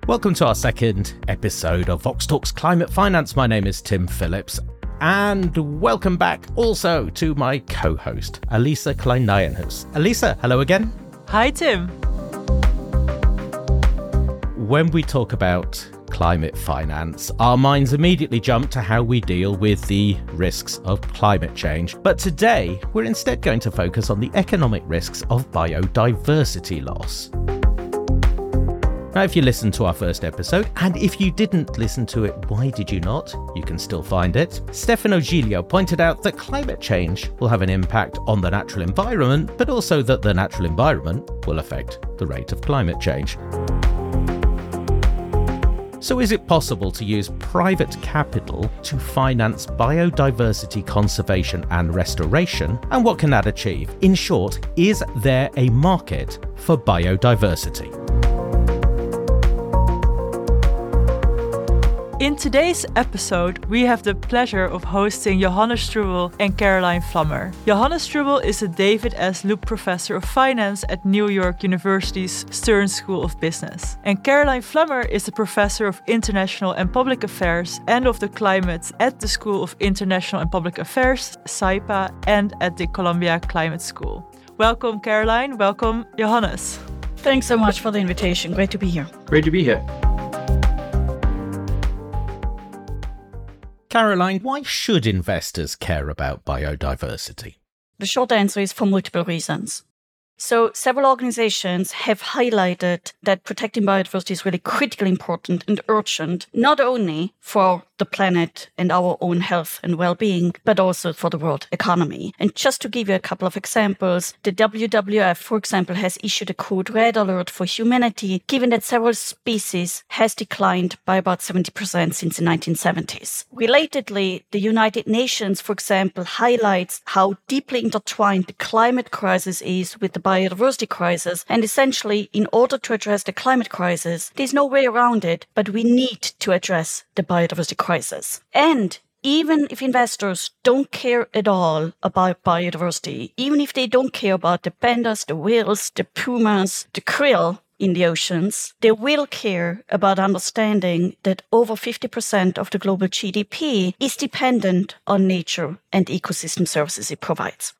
Welcome to our second episode of Vox Talks Climate Finance. My name is Tim Phillips, and welcome back also to my co-host, Elisa Klein-Nijenhuis. Elisa, hello again. Hi, Tim. When we talk about climate finance, our minds immediately jump to how we deal with the risks of climate change. But today, we're instead going to focus on the economic risks of biodiversity loss. Now, if you listened to our first episode, and if you didn't listen to it, why did you not? You can still find it. Stefano Giglio pointed out that climate change will have an impact on the natural environment, but also that the natural environment will affect the rate of climate change. So is it possible to use private capital to finance biodiversity conservation and restoration? And what can that achieve? In short, is there a market for biodiversity? In today's episode, we have the pleasure of hosting Johannes Strubel and Caroline Flammer. Johannes Strubel is a David S. Loop Professor of Finance at New York University's Stern School of Business. And Caroline Flammer is a Professor of International and Public Affairs and of the Climate at the School of International and Public Affairs, SAIPA, and at the Columbia Climate School. Welcome, Caroline. Welcome, Johannes. Thanks so much for the invitation. Great to be here. Great to be here. Caroline, why should investors care about biodiversity? The short answer is for multiple reasons. So several organizations have highlighted that protecting biodiversity is really critically important and urgent, not only for the planet and our own health and well-being, but also for the world economy. And just to give you a couple of examples, the WWF, for example, has issued a code red alert for humanity, given that several species has declined by about 70% since the 1970s. Relatedly, the United Nations, for example, highlights how deeply intertwined the climate crisis is with the biodiversity crisis. And essentially, in order to address the climate crisis, there's no way around it, but we need to address the biodiversity crisis. And even if investors don't care at all about biodiversity, even if they don't care about the pandas, the whales, the pumas, the krill in the oceans, they will care about understanding that over 50% of the global GDP is dependent on nature and ecosystem services it provides.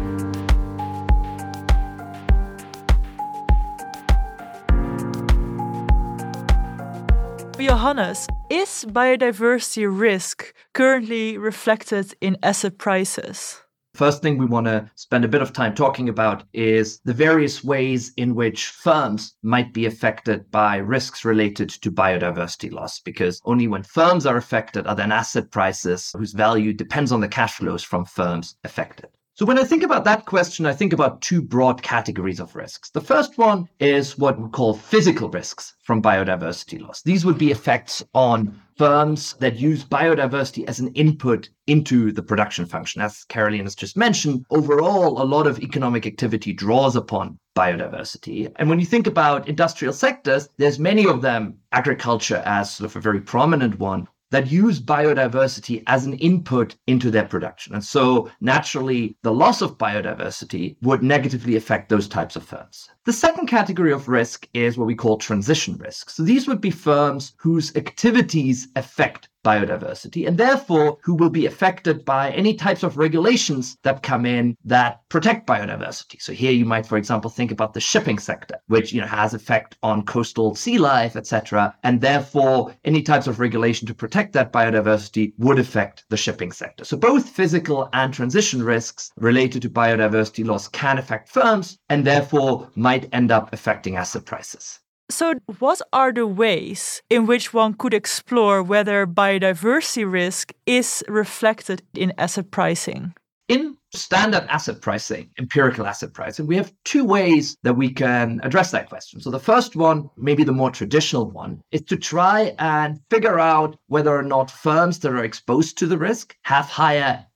Johannes, is biodiversity risk currently reflected in asset prices? First thing we want to spend a bit of time talking about is the various ways in which firms might be affected by risks related to biodiversity loss, because only when firms are affected are then asset prices whose value depends on the cash flows from firms affected. So when I think about that question, I think about two broad categories of risks. The first one is what we call physical risks from biodiversity loss. These would be effects on firms that use biodiversity as an input into the production function. As Caroline has just mentioned, overall, a lot of economic activity draws upon biodiversity. And when you think about industrial sectors, there's many of them, agriculture as sort of a very prominent one, that use biodiversity as an input into their production. And so naturally, the loss of biodiversity would negatively affect those types of firms. The second category of risk is what we call transition risk. So these would be firms whose activities affect biodiversity and therefore who will be affected by any types of regulations that come in that protect biodiversity. So here you might, for example, think about the shipping sector, which has effect on coastal sea life, etc. And therefore, any types of regulation to protect that biodiversity would affect the shipping sector. So both physical and transition risks related to biodiversity loss can affect firms and therefore might end up affecting asset prices. So what are the ways in which one could explore whether biodiversity risk is reflected in asset pricing? In standard asset pricing, empirical asset pricing, we have two ways that we can address that question. So the first one, maybe the more traditional one, is to try and figure out whether or not firms that are exposed to the risk have higher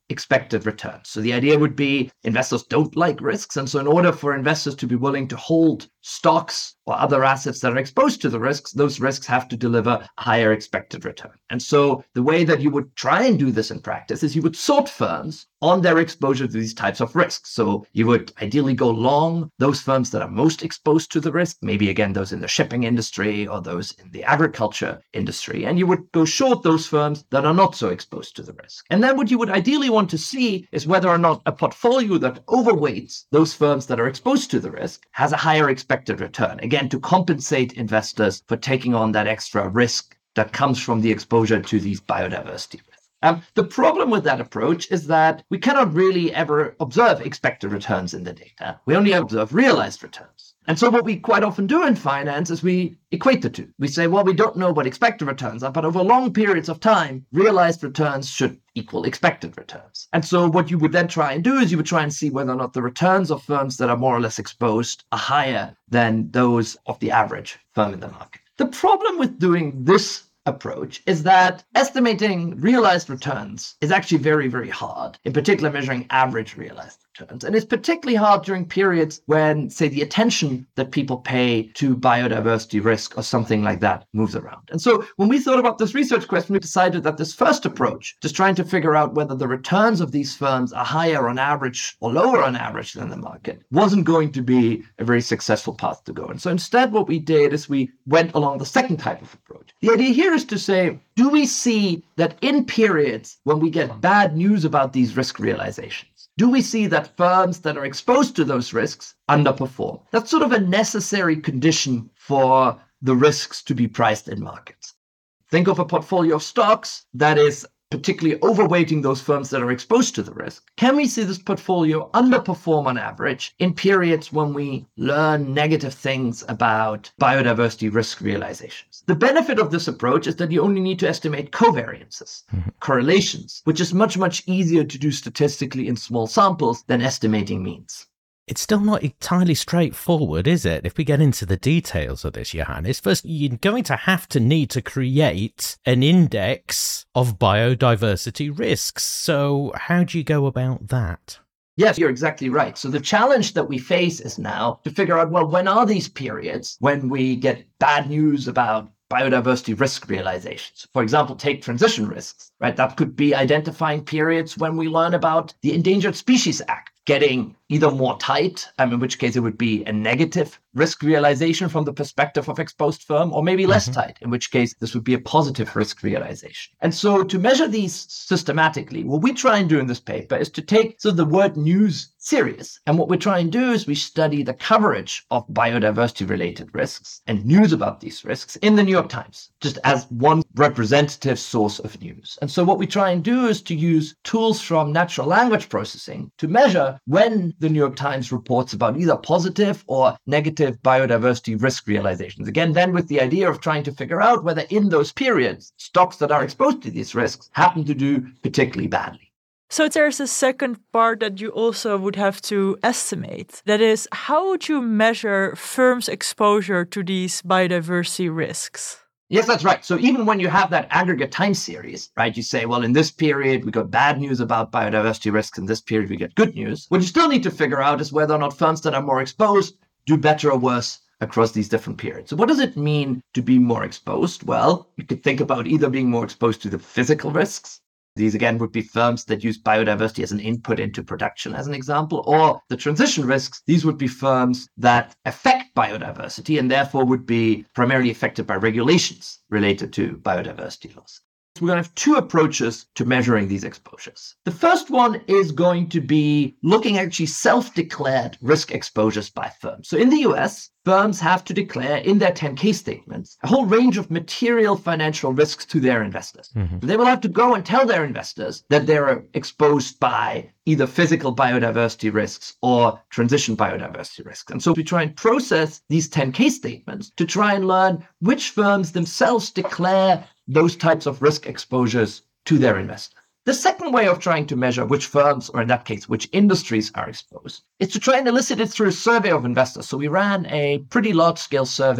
expected returns. So the idea would be investors don't like risks. And so in order for investors to be willing to hold stocks or other assets that are exposed to the risks, those risks have to deliver a higher expected return. And so the way that you would try and do this in practice is you would sort firms on their exposure to these types of risks. So you would ideally go long those firms that are most exposed to the risk, maybe again, those in the shipping industry or those in the agriculture industry. And you would go short those firms that are not so exposed to the risk. And then what you would ideally want to see is whether or not a portfolio that overweights those firms that are exposed to the risk has a higher expected return. Again, to compensate investors for taking on that extra risk that comes from the exposure to these biodiversity risks. The problem with that approach is that we cannot really ever observe expected returns in the data. We only observe realized returns. And so what we quite often do in finance is we equate the two. We say, well, we don't know what expected returns are, but over long periods of time, realized returns should equal expected returns. And so what you would then try and do is you would try and see whether or not the returns of firms that are more or less exposed are higher than those of the average firm in the market. The problem with doing this approach is that estimating realized returns is actually very, very hard, in particular measuring average realized returns. And it's particularly hard during periods when, say, the attention that people pay to biodiversity risk or something like that moves around. And so when we thought about this research question, we decided that this first approach, just trying to figure out whether the returns of these firms are higher on average or lower on average than the market, wasn't going to be a very successful path to go. And so instead what we did is we went along the second type of approach. The idea here is to say, do we see that in periods when we get bad news about these risk realizations, do we see that firms that are exposed to those risks underperform? That's sort of a necessary condition for the risks to be priced in markets. Think of a portfolio of stocks that is particularly overweighting those firms that are exposed to the risk. Can we see this portfolio underperform on average in periods when we learn negative things about biodiversity risk realizations? The benefit of this approach is that you only need to estimate covariances, correlations, which is much, much easier to do statistically in small samples than estimating means. It's still not entirely straightforward, is it? If we get into the details of this, Johannes, first, you're going to need to create an index of biodiversity risks. So how do you go about that? Yes, you're exactly right. So the challenge that we face is now to figure out, well, when are these periods when we get bad news about biodiversity risk realizations? For example, take transition risks, right? That could be identifying periods when we learn about the Endangered Species Act getting either more tight, in which case it would be a negative risk realization from the perspective of exposed firm, or maybe less tight, in which case this would be a positive risk realization. And so to measure these systematically, what we try and do in this paper is to take the word news serious. And what we try and do is we study the coverage of biodiversity related risks and news about these risks in the New York Times, just as one representative source of news. And so what we try and do is to use tools from natural language processing to measure when the New York Times reports about either positive or negative biodiversity risk realizations. Again, then with the idea of trying to figure out whether in those periods, stocks that are exposed to these risks happen to do particularly badly. So there's a second part that you also would have to estimate. That is, how would you measure firms' exposure to these biodiversity risks? Yes, that's right. So even when you have that aggregate time series, right, you say, well, in this period, we got bad news about biodiversity risks. In this period, we get good news. What you still need to figure out is whether or not firms that are more exposed do better or worse across these different periods. So what does it mean to be more exposed? Well, you could think about either being more exposed to the physical risks. These, again, would be firms that use biodiversity as an input into production, as an example, or the transition risks. These would be firms that affect biodiversity and therefore would be primarily affected by regulations related to biodiversity loss. We're going to have two approaches to measuring these exposures. The first one is going to be looking at actually self-declared risk exposures by firms. So in the US, firms have to declare in their 10K statements a whole range of material financial risks to their investors. They will have to go and tell their investors that they're exposed by either physical biodiversity risks or transition biodiversity risks. And so we try and process these 10K statements to try and learn which firms themselves declare those types of risk exposures to their investors. The second way of trying to measure which firms, or in that case, which industries are exposed, is to try and elicit it through a survey of investors. So we ran a pretty large-scale survey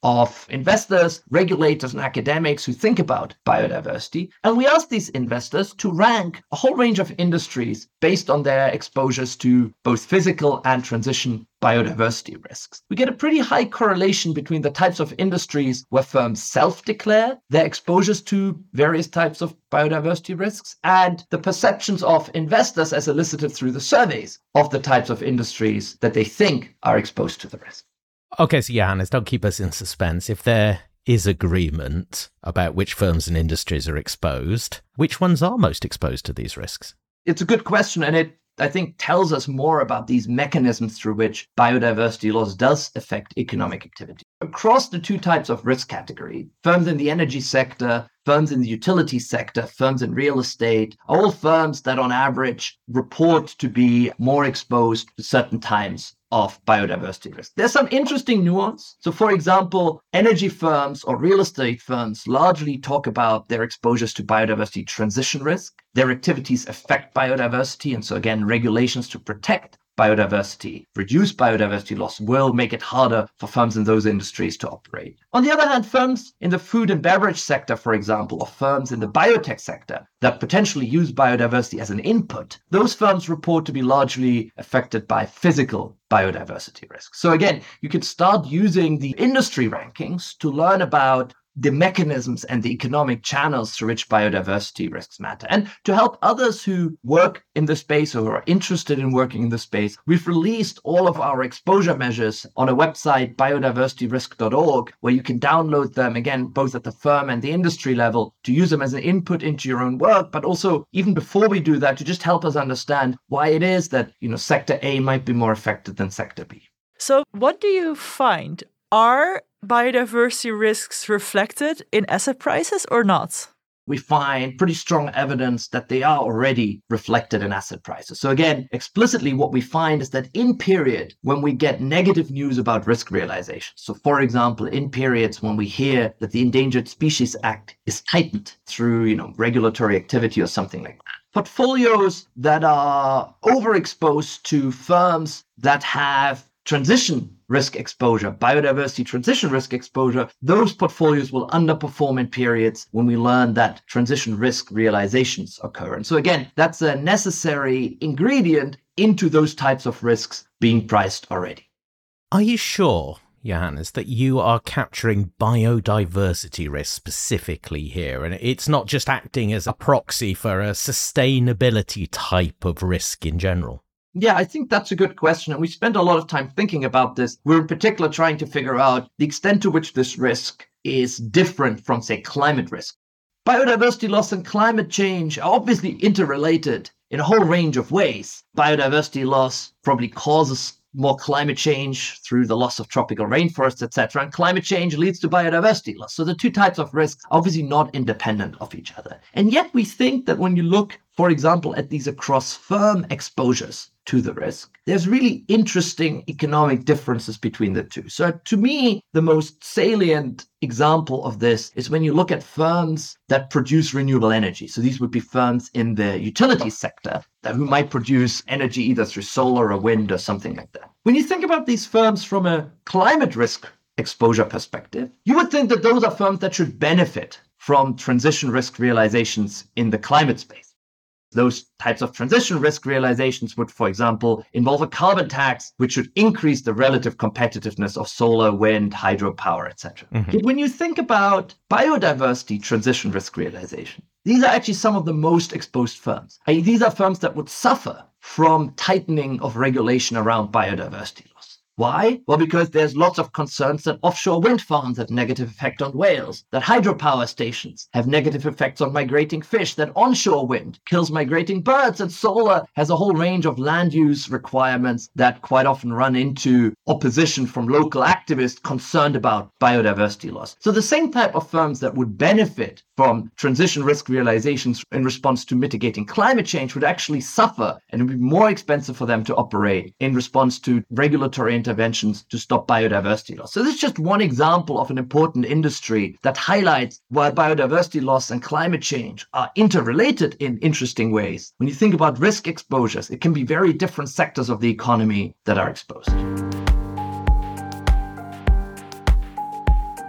of investors, regulators, and academics who think about biodiversity. And we asked these investors to rank a whole range of industries based on their exposures to both physical and transition biodiversity risks. We get a pretty high correlation between the types of industries where firms self-declare their exposures to various types of biodiversity risks and the perceptions of investors as elicited through the surveys of the types of industries that they think are exposed to the risk. Okay, so Johannes, don't keep us in suspense. If there is agreement about which firms and industries are exposed, which ones are most exposed to these risks? It's a good question, and it I think tells us more about these mechanisms through which biodiversity loss does affect economic activity. Across the two types of risk category, firms in the energy sector, firms in the utility sector, firms in real estate, are all firms that on average report to be more exposed to certain types of biodiversity risk. There's some interesting nuance. So for example, energy firms or real estate firms largely talk about their exposures to biodiversity transition risk. Their activities affect biodiversity. And so again, regulations to protect biodiversity, reduce biodiversity loss will make it harder for firms in those industries to operate. On the other hand, firms in the food and beverage sector, for example, or firms in the biotech sector that potentially use biodiversity as an input, those firms report to be largely affected by physical biodiversity risks. So again, you can start using the industry rankings to learn about the mechanisms and the economic channels through which biodiversity risks matter. And to help others who work in the space or who are interested in working in the space, we've released all of our exposure measures on a website, biodiversityrisk.org, where you can download them, again, both at the firm and the industry level, to use them as an input into your own work, but also, even before we do that, to just help us understand why it is that, sector A might be more affected than sector B. So what do you find? Are biodiversity risks reflected in asset prices or not? We find pretty strong evidence that they are already reflected in asset prices. So again, explicitly what we find is that in period when we get negative news about risk realization, so for example, in periods when we hear that the Endangered Species Act is tightened through, regulatory activity or something like that, portfolios that are overexposed to firms that have transition risk exposure, biodiversity transition risk exposure, those portfolios will underperform in periods when we learn that transition risk realizations occur. And so again, that's a necessary ingredient into those types of risks being priced already. Are you sure, Johannes, that you are capturing biodiversity risk specifically here, and it's not just acting as a proxy for a sustainability type of risk in general? Yeah, I think that's a good question. And we spent a lot of time thinking about this. We're in particular trying to figure out the extent to which this risk is different from, say, climate risk. Biodiversity loss and climate change are obviously interrelated in a whole range of ways. Biodiversity loss probably causes more climate change through the loss of tropical rainforests, etc. And climate change leads to biodiversity loss. So the two types of risks are obviously not independent of each other. And yet we think that when you look, for example, at these across firm exposures to the risk, there's really interesting economic differences between the two. So to me, the most salient example of this is when you look at firms that produce renewable energy. So these would be firms in the utility sector who might produce energy either through solar or wind or something like that. When you think about these firms from a climate risk exposure perspective, you would think that those are firms that should benefit from transition risk realizations in the climate space. Those types of transition risk realizations would, for example, involve a carbon tax, which should increase the relative competitiveness of solar, wind, hydropower, etc. Mm-hmm. When you think about biodiversity transition risk realization, these are actually some of the most exposed firms. These are firms that would suffer from tightening of regulation around biodiversity loss. Why? Well, because there's lots of concerns that offshore wind farms have negative effect on whales, that hydropower stations have negative effects on migrating fish, that onshore wind kills migrating birds, and solar has a whole range of land use requirements that quite often run into opposition from local activists concerned about biodiversity loss. So the same type of firms that would benefit from transition risk realizations in response to mitigating climate change would actually suffer, and it would be more expensive for them to operate in response to regulatory interventions to stop biodiversity loss. So this is just one example of an important industry that highlights why biodiversity loss and climate change are interrelated in interesting ways. When you think about risk exposures, it can be very different sectors of the economy that are exposed.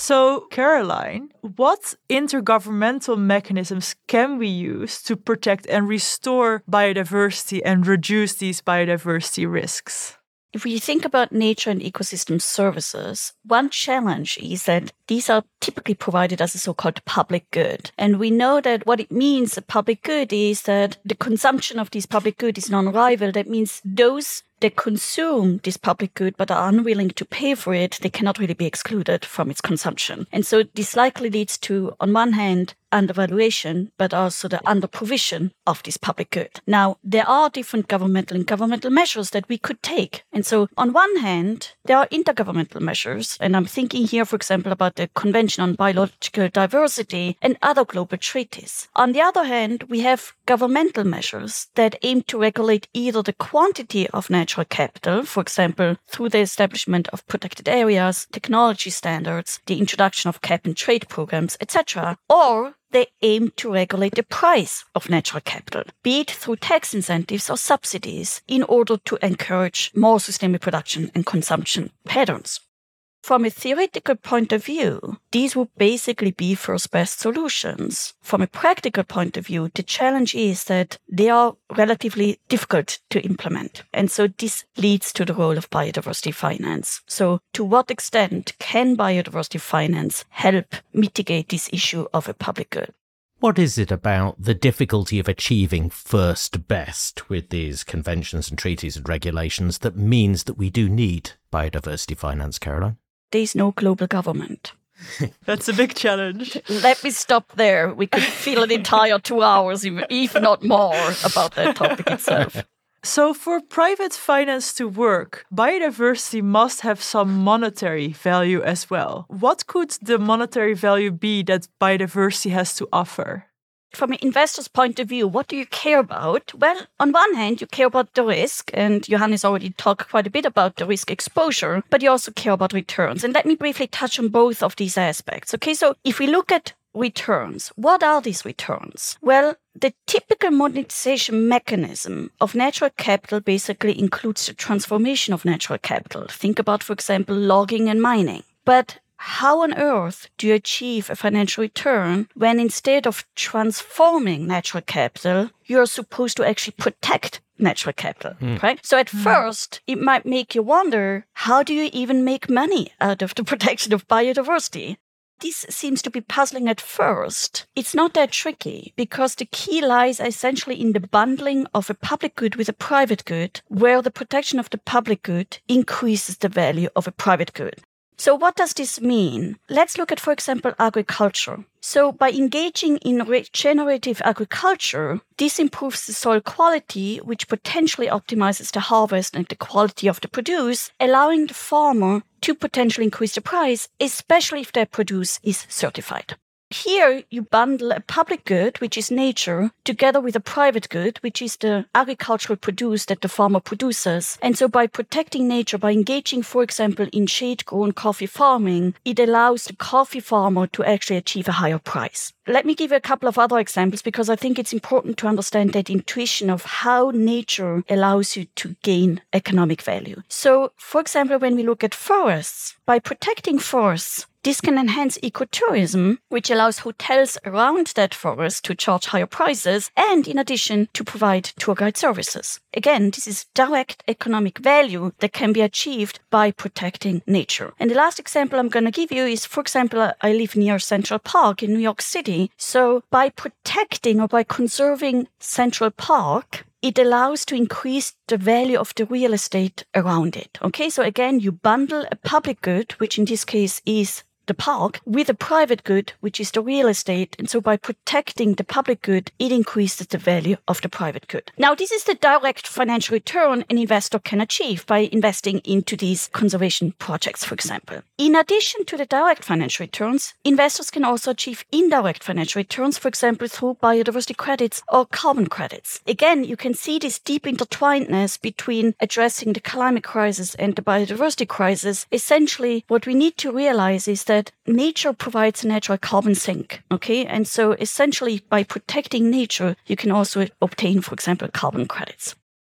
So, Caroline, what intergovernmental mechanisms can we use to protect and restore biodiversity and reduce these biodiversity risks? If we think about nature and ecosystem services, one challenge is that these are typically provided as a so-called public good. And we know that what it means, a public good, is that the consumption of this public good is non-rival. That means those that consume this public good but are unwilling to pay for it, they cannot really be excluded from its consumption. And so this likely leads to, on one hand, undervaluation, but also the underprovision of this public good. Now, there are different governmental measures that we could take. And so, on one hand, there are intergovernmental measures. And I'm thinking here, for example, about the Convention on Biological Diversity and other global treaties. On the other hand, we have governmental measures that aim to regulate either the quantity of natural capital, for example, through the establishment of protected areas, technology standards, the introduction of cap and trade programs, etc., or they aim to regulate the price of natural capital, be it through tax incentives or subsidies, in order to encourage more sustainable production and consumption patterns. From a theoretical point of view, these would basically be first best solutions. From a practical point of view, the challenge is that they are relatively difficult to implement. And so this leads to the role of biodiversity finance. So to what extent can biodiversity finance help mitigate this issue of a public good? What is it about the difficulty of achieving first best with these conventions and treaties and regulations that means that we do need biodiversity finance, Caroline? There's no global government. That's a big challenge. Let me stop there. We could fill an entire 2 hours, if not more, about that topic itself. So for private finance to work, biodiversity must have some monetary value as well. What could the monetary value be that biodiversity has to offer? From an investor's point of view, what do you care about? Well, on one hand, you care about the risk, and Johannes already talked quite a bit about the risk exposure, but you also care about returns. And let me briefly touch on both of these aspects. Okay, so if we look at returns, what are these returns? Well, the typical monetization mechanism of natural capital basically includes the transformation of natural capital. Think about, for example, logging and mining. But how on earth do you achieve a financial return when instead of transforming natural capital, you're supposed to actually protect natural capital, right? So at first, it might make you wonder, how do you even make money out of the protection of biodiversity? This seems to be puzzling at first. It's not that tricky because the key lies essentially in the bundling of a public good with a private good, where the protection of the public good increases the value of a private good. So what does this mean? Let's look at, for example, agriculture. So by engaging in regenerative agriculture, this improves the soil quality, which potentially optimizes the harvest and the quality of the produce, allowing the farmer to potentially increase the price, especially if their produce is certified. Here, you bundle a public good, which is nature, together with a private good, which is the agricultural produce that the farmer produces. And so by protecting nature, by engaging, for example, in shade-grown coffee farming, it allows the coffee farmer to actually achieve a higher price. Let me give you a couple of other examples because I think it's important to understand that intuition of how nature allows you to gain economic value. So, for example, when we look at forests, by protecting forests, this can enhance ecotourism, which allows hotels around that forest to charge higher prices and, in addition, to provide tour guide services. Again, this is direct economic value that can be achieved by protecting nature. And the last example I'm going to give you is, for example, I live near Central Park in New York City. So by protecting or by conserving Central Park, it allows to increase the value of the real estate around it. Okay, so again, you bundle a public good, which in this case is the park, with a private good, which is the real estate. And so by protecting the public good, it increases the value of the private good. Now, this is the direct financial return an investor can achieve by investing into these conservation projects, for example. In addition to the direct financial returns, investors can also achieve indirect financial returns, for example, through biodiversity credits or carbon credits. Again, you can see this deep intertwinedness between addressing the climate crisis and the biodiversity crisis. Essentially, what we need to realize is that nature provides a natural carbon sink, okay? And so essentially by protecting nature, you can also obtain, for example, carbon credits.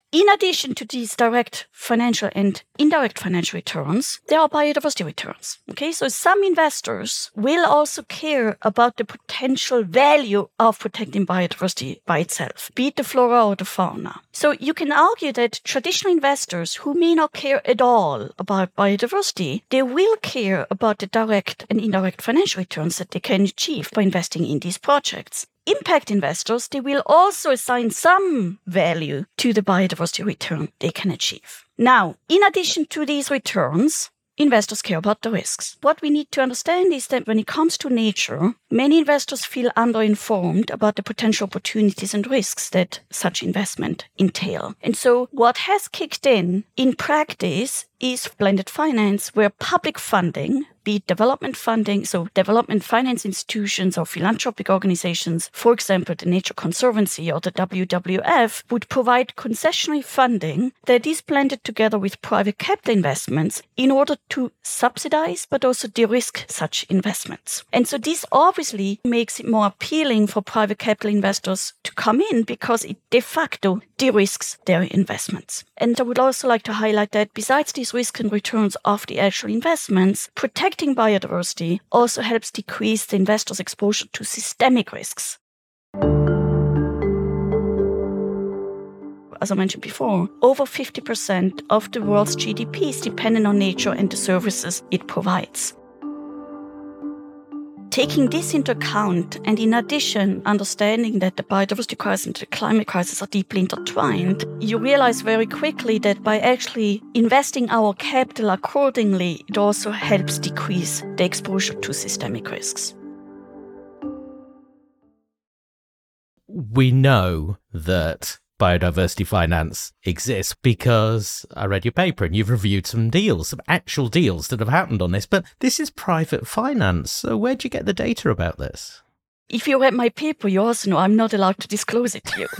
In addition to these direct financial and indirect financial returns, there are biodiversity returns. Okay, so some investors will also care about the potential value of protecting biodiversity by itself, be it the flora or the fauna. So you can argue that traditional investors who may not care at all about biodiversity, they will care about the direct and indirect financial returns that they can achieve by investing in these projects. Impact investors, they will also assign some value to the biodiversity return they can achieve. Now, in addition to these returns, investors care about the risks. What we need to understand is that when it comes to nature, many investors feel underinformed about the potential opportunities and risks that such investment entail. And so what has kicked in practice is blended finance, where public funding, be it development funding, so development finance institutions or philanthropic organizations, for example, the Nature Conservancy or the WWF, would provide concessionary funding that is blended together with private capital investments in order to subsidize but also de-risk such investments. And so this obviously makes it more appealing for private capital investors to come in because it de facto de-risks their investments. And I would also like to highlight that besides these risks and returns of the actual investments, protecting biodiversity also helps decrease the investor's exposure to systemic risks. As I mentioned before, over 50% of the world's GDP is dependent on nature and the services it provides. Taking this into account, and in addition, understanding that the biodiversity crisis and the climate crisis are deeply intertwined, you realize very quickly that by actually investing our capital accordingly, it also helps decrease the exposure to systemic risks. We know that biodiversity finance exists because I read your paper and you've reviewed some actual deals that have happened on this, but this is private finance. So where do you get the data about this? If you read my paper, you also know I'm not allowed to disclose it to you.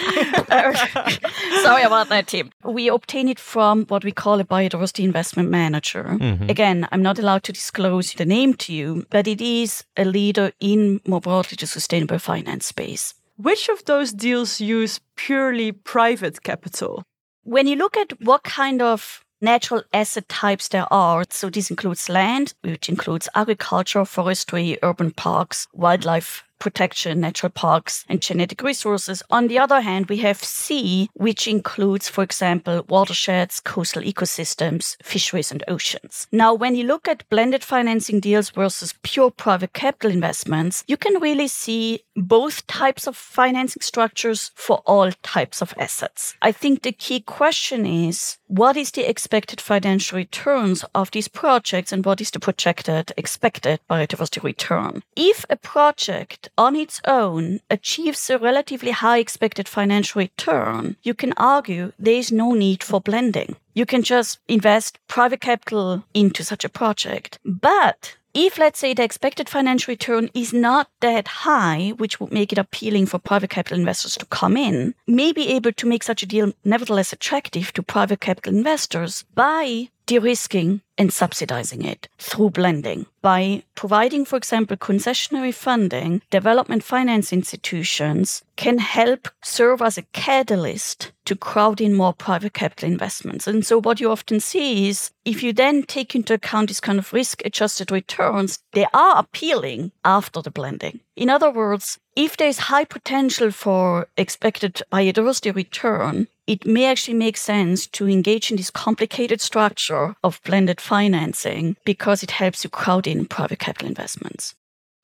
Sorry about that, Tim. We obtain it from what we call a biodiversity investment manager. Mm-hmm. Again, I'm not allowed to disclose the name to you, but it is a leader in more broadly the sustainable finance space. Which of those deals use purely private capital? When you look at what kind of natural asset types there are, so this includes land, which includes agriculture, forestry, urban parks, wildlife protection, natural parks, and genetic resources. On the other hand, we have sea, which includes, for example, watersheds, coastal ecosystems, fisheries, and oceans. Now, when you look at blended financing deals versus pure private capital investments, you can really see both types of financing structures for all types of assets. I think the key question is, what is the expected financial returns of these projects and what is the projected expected biodiversity return? If a project on its own achieves a relatively high expected financial return, you can argue there is no need for blending. You can just invest private capital into such a project. But if, let's say, the expected financial return is not that high, which would make it appealing for private capital investors to come in, may be able to make such a deal nevertheless attractive to private capital investors by de-risking and subsidizing it through blending. By providing, for example, concessionary funding, development finance institutions can help serve as a catalyst to crowd in more private capital investments. And so what you often see is if you then take into account these kind of risk-adjusted returns, they are appealing after the blending. In other words, if there's high potential for expected biodiversity return, it may actually make sense to engage in this complicated structure of blended financing because it helps you crowd in private capital investments.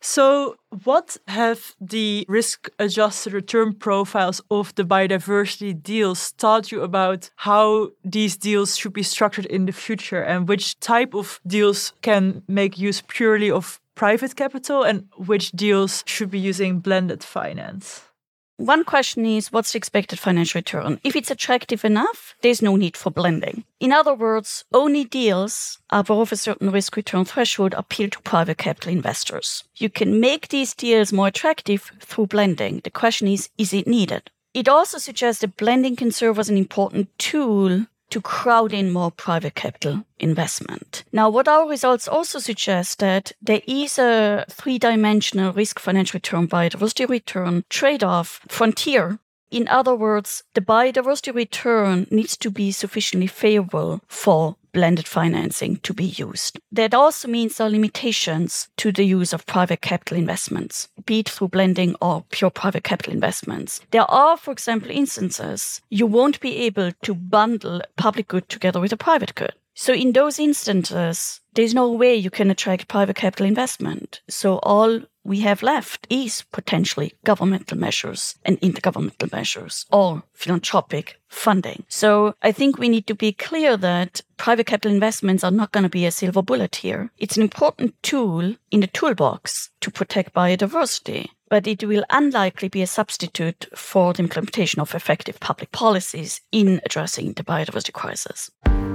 So what have the risk-adjusted return profiles of the biodiversity deals taught you about how these deals should be structured in the future and which type of deals can make use purely of private capital and which deals should be using blended finance? One question is, what's the expected financial return? If it's attractive enough, there's no need for blending. In other words, only deals above a certain risk-return threshold appeal to private capital investors. You can make these deals more attractive through blending. The question is it needed? It also suggests that blending can serve as an important tool to crowd in more private capital investment. Now, what our results also suggest that there is a three-dimensional risk financial return biodiversity return trade-off frontier In other words, the biodiversity return needs to be sufficiently favorable for blended financing to be used. That also means there are limitations to the use of private capital investments, be it through blending or pure private capital investments. There are, for example, instances you won't be able to bundle public good together with a private good. So in those instances, there's no way you can attract private capital investment. So all we have left is potentially governmental measures and intergovernmental measures or philanthropic funding. So I think we need to be clear that private capital investments are not going to be a silver bullet here. It's an important tool in the toolbox to protect biodiversity, but it will unlikely be a substitute for the implementation of effective public policies in addressing the biodiversity crisis.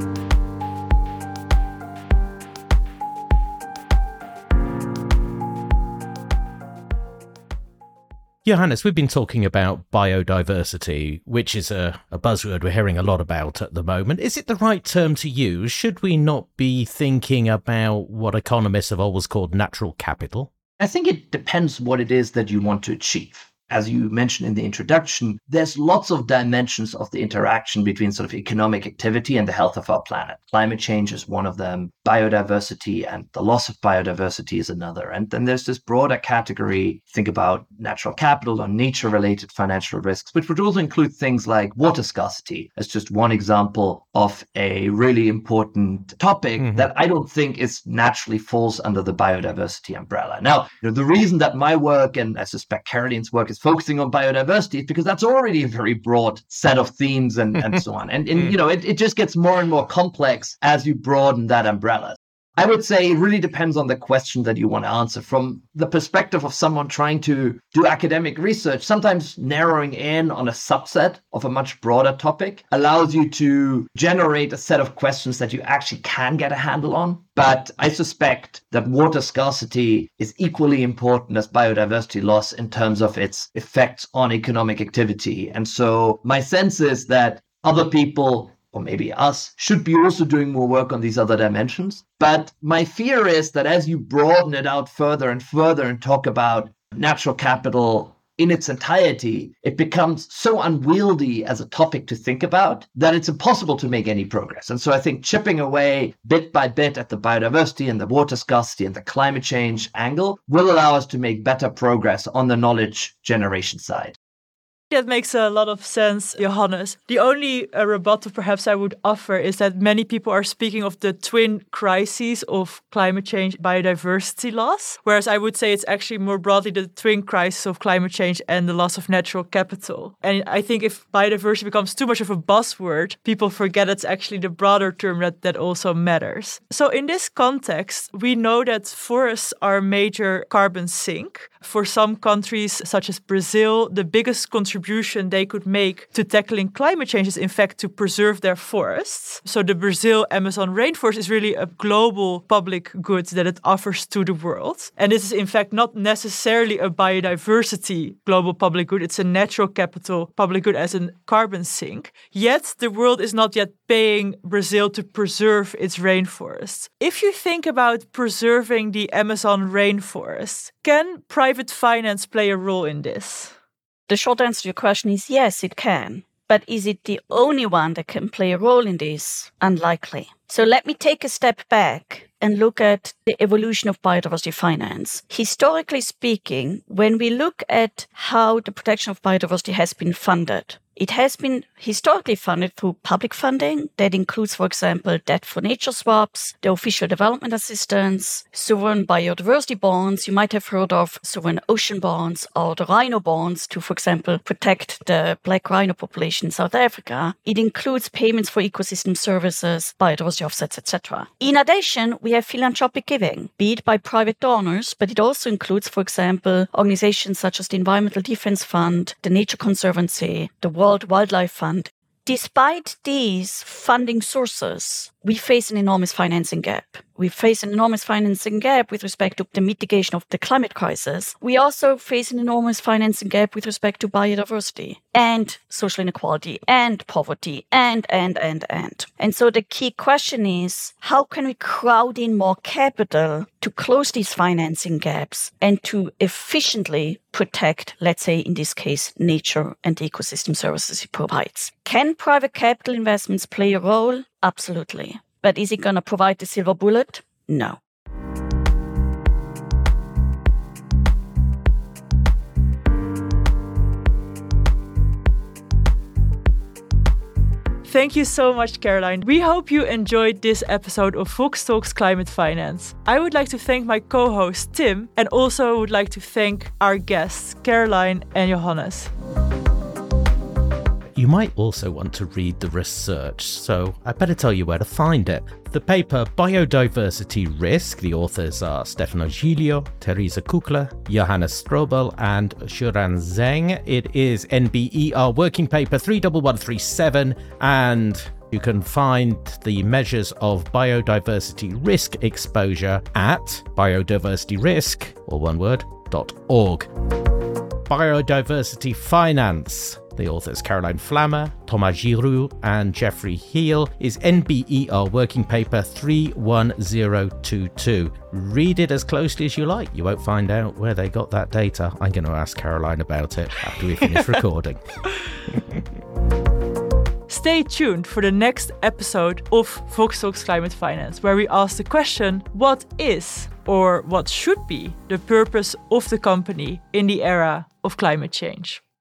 Johannes, we've been talking about biodiversity, which is a buzzword we're hearing a lot about at the moment. Is it the right term to use? Should we not be thinking about what economists have always called natural capital? I think it depends what it is that you want to achieve. As you mentioned in the introduction, there's lots of dimensions of the interaction between sort of economic activity and the health of our planet. Climate change is one of them. Biodiversity and the loss of biodiversity is another. And then there's this broader category, think about natural capital or nature-related financial risks, which would also include things like water scarcity as just one example of a really important topic that I don't think is naturally falls under the biodiversity umbrella. Now, the reason that my work, and I suspect Caroline's work, is focusing on biodiversity is because that's already a very broad set of themes and so on. And it just gets more and more complex as you broaden that umbrella. I would say it really depends on the question that you want to answer. From the perspective of someone trying to do academic research, sometimes narrowing in on a subset of a much broader topic allows you to generate a set of questions that you actually can get a handle on. But I suspect that water scarcity is equally important as biodiversity loss in terms of its effects on economic activity. And so my sense is that other people, or maybe us, should be also doing more work on these other dimensions. But my fear is that as you broaden it out further and talk about natural capital in its entirety, it becomes so unwieldy as a topic to think about that it's impossible to make any progress. And so I think chipping away bit by bit at the biodiversity and the water scarcity and the climate change angle will allow us to make better progress on the knowledge generation side. That makes a lot of sense, Johannes. The only rebuttal perhaps I would offer is that many people are speaking of the twin crises of climate change, biodiversity loss, whereas I would say it's actually more broadly the twin crisis of climate change and the loss of natural capital. And I think if biodiversity becomes too much of a buzzword, people forget it's actually the broader term that also matters. So in this context, we know that forests are a major carbon sink. For some countries, such as Brazil, the biggest contribution they could make to tackling climate change is, in fact, to preserve their forests. So the Brazil Amazon rainforest is really a global public good that it offers to the world. And this is, in fact, not necessarily a biodiversity global public good. It's a natural capital public good as a carbon sink. Yet the world is not yet paying Brazil to preserve its rainforests. If you think about preserving the Amazon rainforest, can private finance play a role in this? The short answer to your question is yes, it can. But is it the only one that can play a role in this? Unlikely. So let me take a step back and look at the evolution of biodiversity finance. Historically speaking, when we look at how the protection of biodiversity has been funded, it has been historically funded through public funding. That includes, for example, debt for nature swaps, the official development assistance, sovereign biodiversity bonds. You might have heard of sovereign ocean bonds or the rhino bonds to, for example, protect the black rhino population in South Africa. It includes payments for ecosystem services, biodiversity offsets, etc. In addition, we have philanthropic giving, be it by private donors, but it also includes, for example, organizations such as the Environmental Defense Fund, the Nature Conservancy, the World Wildlife Fund. Despite these funding sources, we face an enormous financing gap. we face an enormous financing gap with respect to the mitigation of the climate crisis, we also face an enormous financing gap with respect to biodiversity and social inequality and poverty and. And so the key question is, how can we crowd in more capital to close these financing gaps and to efficiently protect, let's say, in this case, nature and the ecosystem services it provides? Can private capital investments play a role? Absolutely. But is it going to provide the silver bullet? No. Thank you so much, Caroline. We hope you enjoyed this episode of Vox Talks Climate Finance. I would like to thank my co-host, Tim, and also would like to thank our guests, Caroline and Johannes. You might also want to read the research, so I better tell you where to find it. The paper Biodiversity Risk, the authors are Stefano Giglio, Teresa Kukla, Johannes Strobel and Shuran Zheng. It is NBER Working Paper 31137, and you can find the measures of biodiversity risk exposure at biodiversityrisk, or one word, .org. Biodiversity Finance, the authors Caroline Flammer, Thomas Giroux and Jeffrey Heel, is NBER Working Paper 31022. Read it as closely as you like. You won't find out where they got that data. I'm going to ask Caroline about it after we finish recording. Stay tuned for the next episode of Vox Talks Climate Finance, where we ask the question, what is or what should be the purpose of the company in the era of climate change?